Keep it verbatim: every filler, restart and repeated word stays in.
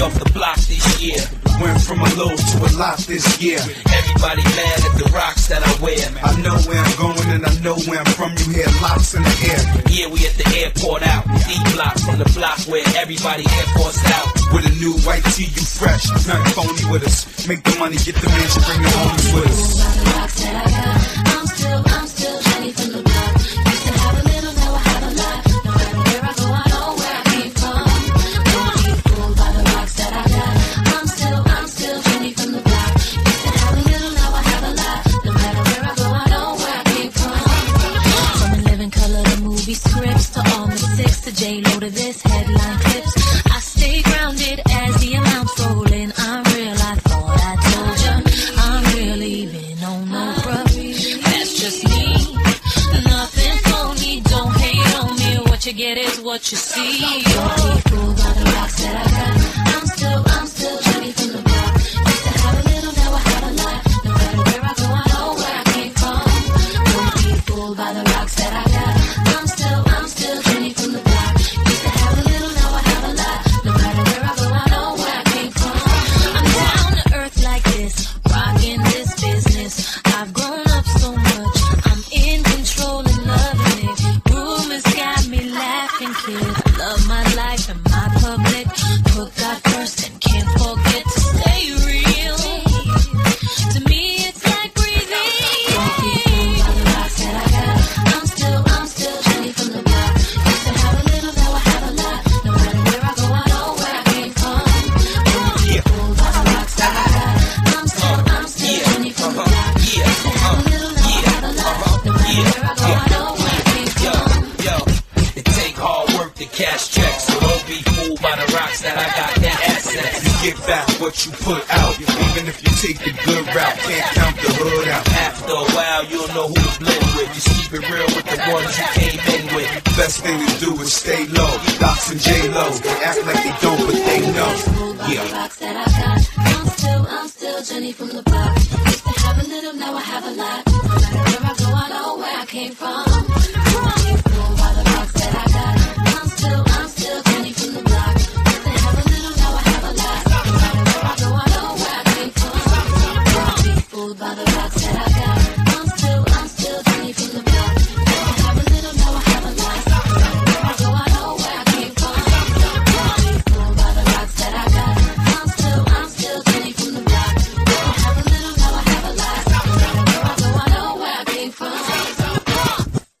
off the block this year. Went from a low to a lot this year. Everybody mad at the rocks that I wear. I know where I'm going and I know where I'm from. You hear locks in the air. Yeah, we at the airport out. D block from the block where everybody airports out. With a new white tee, you fresh. Nothing phony with us. Make the money, get the mansion, bring the homies with us. I'm still, I'm still Jenny from the block. Used to have a little, now I have a lot. No matter where I go, I know where I came from. Don't be fooled by the rocks that I got. I'm still, I'm still Jenny from the block. Used to have a little, now I have a lot. No matter where I go, I know where I came from. From a living color to movie scripts to all the six to J-Lo to this headline clips. I stay grounded as the amounts roll in. I'm real, I thought I told ya. I'm real, even on no bruh. That's just me. Nothing phony, don't hate on me. What you get is what you see. Don't be fooled by the rocks that I got. I'm still, I'm still Jenny from the block. Used to have a little, now I have a lot. No matter where I go, I know where I came from. Don't be fooled by the rocks that I got. I'm still, I'm still Jenny from the block. Used to have a little, now I have a lot. No matter where I go, I know where I came from. I'm down to earth like this, rocking this business. I've grown up so much, I'm in control and loving it. Rumors got me laughing, kid. Love my life and my public. Put God first and can't forget to stay real. To me, it's like breathing. Don't be fooled by the rocks that I got. I'm still, I'm still Jenny from the block. Used to have a little, now I have a lot. No matter where I go, I know where I came from. Don't be fooled by the rocks that I got. I'm still, I'm still Jenny from the block. Used to have a little, now I have a lot. No matter where I go, I know where I came from. Yo, it take hard work to cash checks, so don't be fooled by the rocks that I got. That assets. You get back what you put out. Even if you take the good route, can't count the hood out. After a while, you'll know who to blend with. Just keep it real with the ones you came in with. Best thing to do is stay low. Docs and J-Lo, they act like they don't, but they know. Yeah. I'm still, I'm still Jenny from the block.